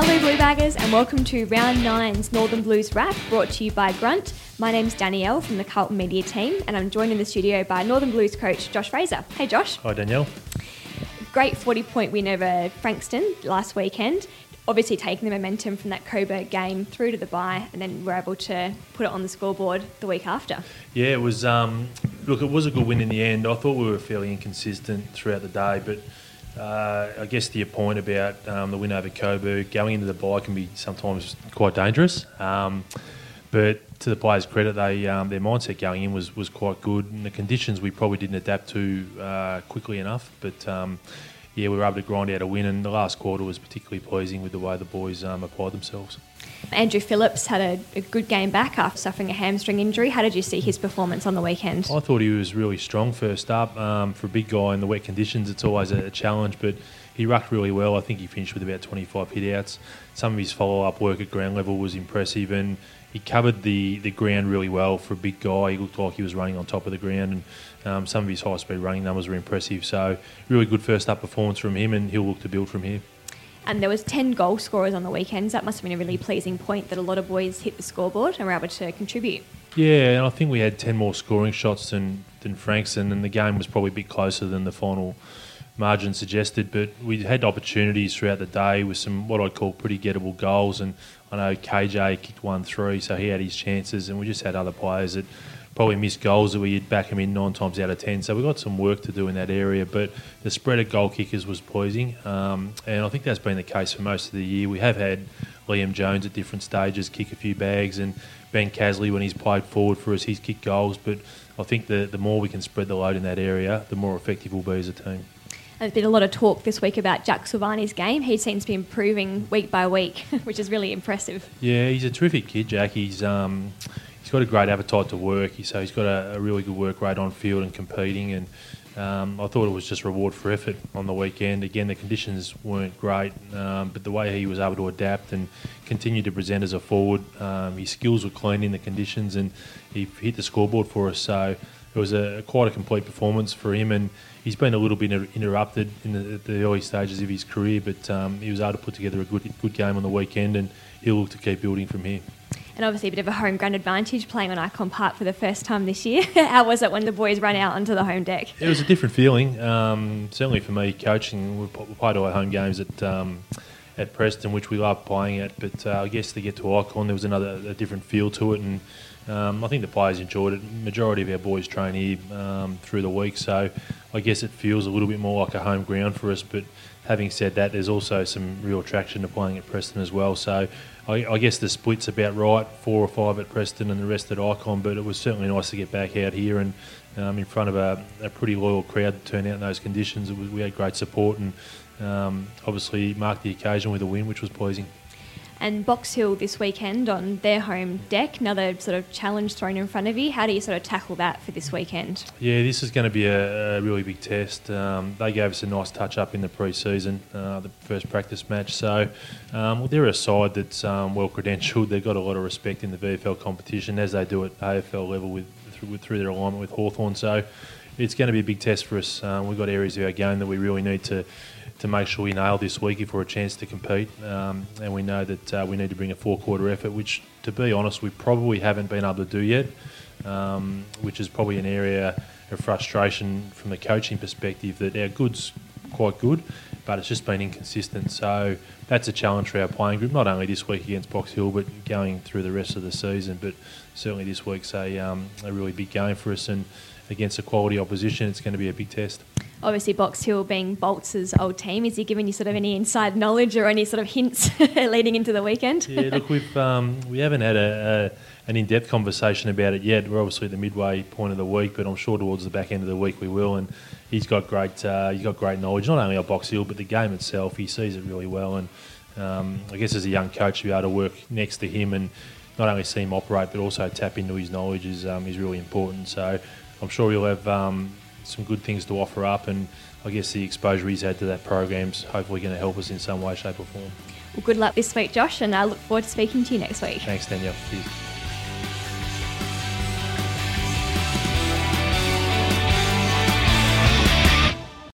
Hello Blue Baggers and welcome to Round 9's Northern Blues Wrap, brought to you by Grunt. My name's Danielle from the Carlton Media team and I'm joined in the studio by Northern Blues coach Josh Fraser. Hey Josh. Hi Danielle. Great 40-point win over Frankston last weekend. Obviously taking the momentum from that Coburg game through to the bye and then we're able to put it on the scoreboard the week after. Yeah, it was, look, it was a good win in the end. I thought we were fairly inconsistent throughout the day, but I guess to your point about the win over Coburg, going into the bye can be sometimes quite dangerous. But to the players' credit, their mindset going in was quite good, and the conditions we probably didn't adapt to quickly enough. But we were able to grind out a win, and the last quarter was particularly pleasing with the way the boys applied themselves. Andrew Phillips had a good game back after suffering a hamstring injury. How did you see his performance on the weekend? I thought he was really strong first up. For a big guy in the wet conditions, it's always a challenge, but he rucked really well. I think he finished with about 25 hit-outs. Some of his follow-up work at ground level was impressive, and he covered the ground really well for a big guy. He looked like he was running on top of the ground, and some of his high-speed running numbers were impressive. So really good first-up performance from him, and he'll look to build from here. And there was 10 goal scorers on the weekends. That must have been a really pleasing point that a lot of boys hit the scoreboard and were able to contribute. Yeah, and I think we had 10 more scoring shots than Frankston, and the game was probably a bit closer than the final margin suggested, but we had opportunities throughout the day with some what I'd call pretty gettable goals, and I know KJ kicked 1-3, so he had his chances, and we just had other players that probably missed goals that we'd back him in 9 times out of 10. So we've got some work to do in that area, but the spread of goal kickers was pleasing, and I think that's been the case for most of the year. We have had Liam Jones at different stages kick a few bags, and Ben Casley, when he's played forward for us, he's kicked goals, but I think the more we can spread the load in that area, the more effective we'll be as a team. There's been a lot of talk this week about Jack Silvani's game. He seems to be improving week by week, which is really impressive. Yeah, he's a terrific kid, Jack. He's got a great appetite to work, so he's got a really good work rate on field and competing, and I thought it was just reward for effort on the weekend. Again, the conditions weren't great, but the way he was able to adapt and continue to present as a forward, his skills were clean in the conditions, and he hit the scoreboard for us. So it was quite a complete performance for him, and he's been a little bit interrupted in the early stages of his career, but he was able to put together a good game on the weekend, and he'll look to keep building from here. And obviously a bit of a home ground advantage playing on Icon Park for the first time this year. How was it when the boys ran out onto the home deck? It was a different feeling. Certainly for me, coaching, we played all our home games at Preston, which we love playing at, but I guess to get to Icon, there was a different feel to it, and I think the players enjoyed it. Majority of our boys train here through the week, so I guess it feels a little bit more like a home ground for us, but having said that, there's also some real attraction to playing at Preston as well. So I guess the split's about right, 4 or 5 at Preston and the rest at Icon, but it was certainly nice to get back out here and in front of a pretty loyal crowd to turn out in those conditions. We had great support and obviously marked the occasion with a win, which was pleasing. And Box Hill this weekend on their home deck, another sort of challenge thrown in front of you. How do you sort of tackle that for this weekend? Yeah, this is going to be a really big test. They gave us a nice touch-up in the pre-season, the first practice match. So they're a side that's well-credentialed. They've got a lot of respect in the VFL competition, as they do at AFL level through their alignment with Hawthorn. So it's going to be a big test for us. We've got areas of our game that we really need to make sure we nail this week if we're a chance to compete, and we know that we need to bring a 4-quarter effort, which, to be honest, we probably haven't been able to do yet, which is probably an area of frustration from the coaching perspective, that our good's quite good, but it's just been inconsistent. So that's a challenge for our playing group, not only this week against Box Hill, but going through the rest of the season. But certainly this week's a really big game for us, and against a quality opposition, it's going to be a big test. Obviously, Box Hill being Bolts' old team, is he giving you sort of any inside knowledge or any sort of hints leading into the weekend? Yeah, look, we haven't had an in-depth conversation about it yet. We're obviously at the midway point of the week, but I'm sure towards the back end of the week we will. And he's got great knowledge, not only of Box Hill but the game itself. He sees it really well, and I guess as a young coach, to be able to work next to him and not only see him operate but also tap into his knowledge is really important. So I'm sure he'll have some good things to offer up, and I guess the exposure he's had to that program's hopefully going to help us in some way, shape or form. Well, good luck this week, Josh, and I look forward to speaking to you next week. Thanks, Danielle. Cheers.